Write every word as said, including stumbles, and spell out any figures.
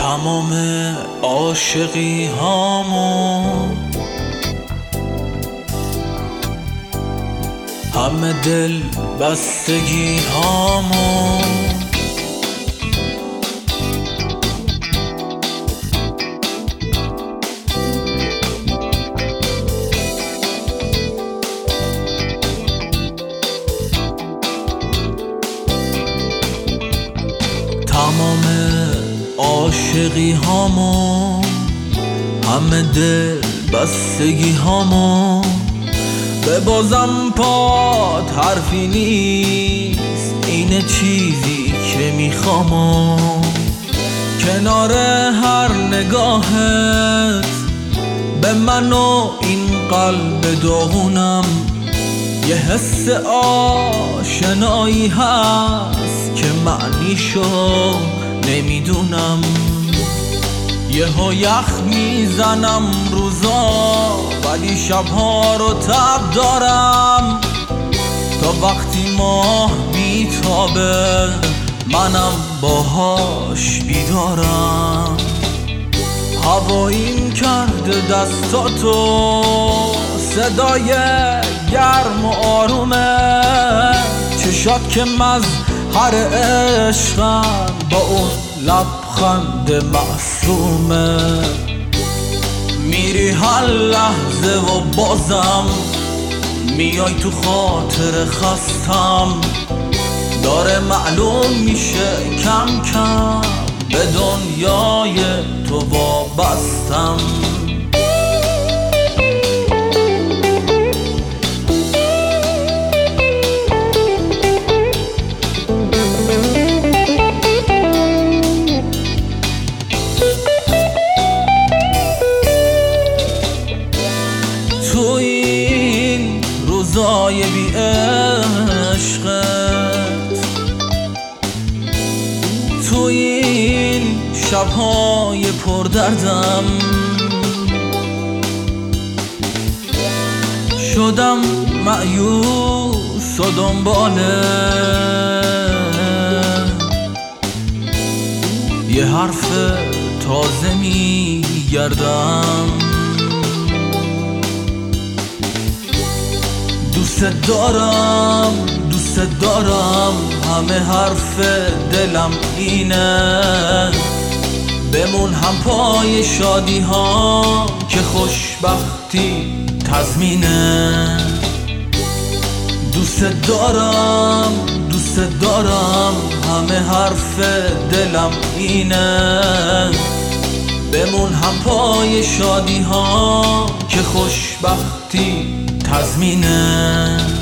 تمام عاشقی هامو همه دل بستگی هامو تمام عاشقی هامو همه دل بستگی هامو به بازم پاد حرفی نیست، اینه چیزی که میخوامو کنار هر نگاهت به من و این قلب داغونم یه حس آشنایی هست که معنیشو نمیدونم. یهو یخ میزنم روزا ولی شبها رو تب دارم تا وقتی ماه میتابه منم باهاش بیدارم. هواییم کرده دستاتو صدای گرم و آرومه چشات که مظهر عشقن با اون لبخند معصومه. میری هر لحظه و بازم میای تو خاطر خستم داره معلوم میشه کم کم به دنیای تو وابستم. تو این روزای بی عشقت، تو این شبهای پردردم شدم مایوس و دنباله یه حرف تازه میگردم. دوست دارم دوست دارم همه حرف دلم اینه بمون هم پای شادی ها که خوشبختی تضمینه. دوست دارم دوست دارم همه حرف دلم اینه بمون هم پای شادی ها که خوشبختی تضمینه.